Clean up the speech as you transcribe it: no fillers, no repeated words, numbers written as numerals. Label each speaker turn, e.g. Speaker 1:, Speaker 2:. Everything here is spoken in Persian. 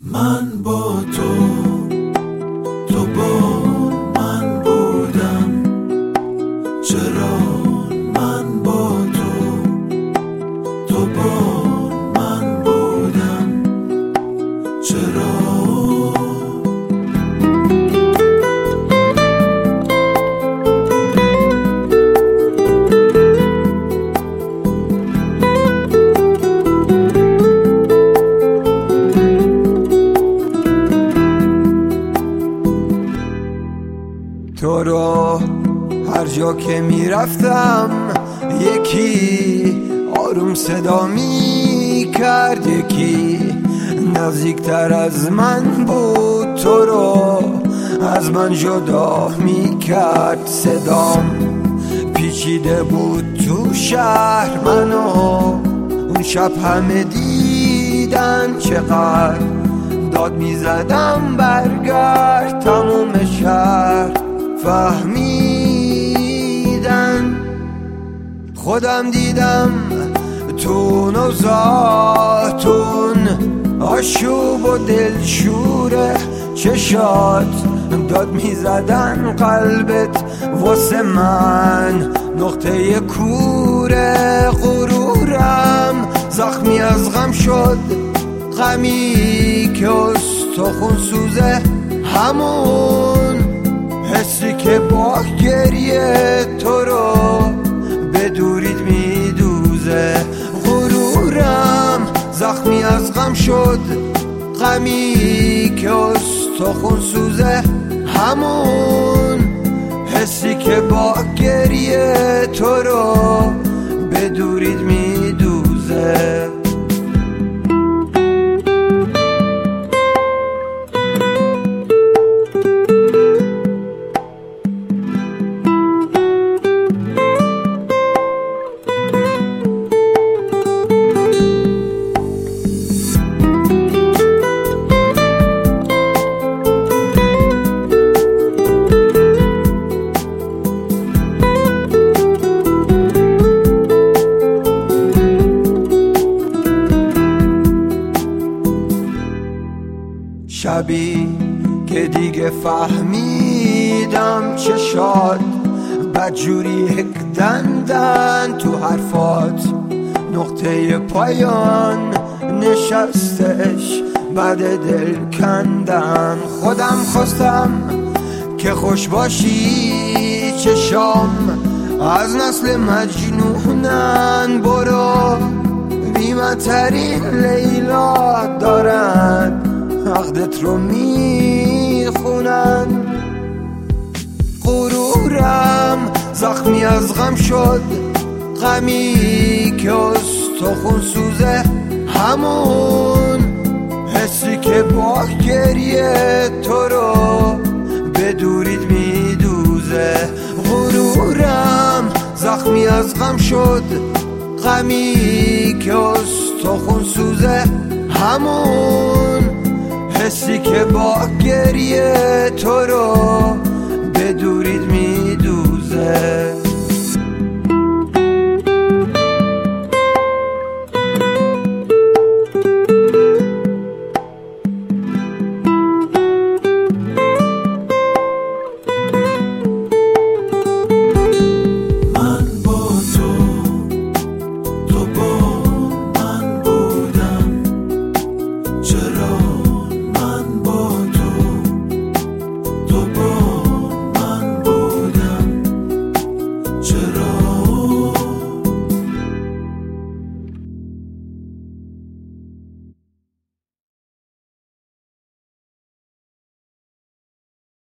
Speaker 1: من با تو با من بودم. چرا من با تو با من بودم. چرا
Speaker 2: تو رو هر جا که میرفتم یکی آروم صدا می کرد، یکی نزدیکتر از من بود، تو رو از من جدا می کرد. صدام پیچیده بود تو شهر، منو اون شب همه دیدن، چقدر داد می زدم برگرد. تموم شهر فهمیدن، خودم دیدم تو نوزاتون آشوب و دلشوره چشات، داد میزدن قلبت واسه من نقطه کوره. غرورم زخمی از غم شد، غمی که استخون سوزه، همون حسی که با گریه تو رو به دورید میدوزه. غرورم زخمی از غم شد، غمی که استخون سوزه، همون حسی که با گریه تو رو به دورید میدوزه. شبی که دیگه فهمیدم چشات بدجوری هکدندن، تو حرفات نقطه پایان نشستش بعد دل کندن. خودم خواستم که خوش باشی، چشام از نسل مجنونن، برو بیمترین لیلا دارن عقدت رو میخونن. غرورم زخمی از غم شد، غمی که استخون سوزه، همون حسی که با گریه تو رو به دورید میدوزه. غرورم زخمی از غم شد، غمی که استخون سوزه، همون حسی که با گریه تو رو به دورید میدوزه.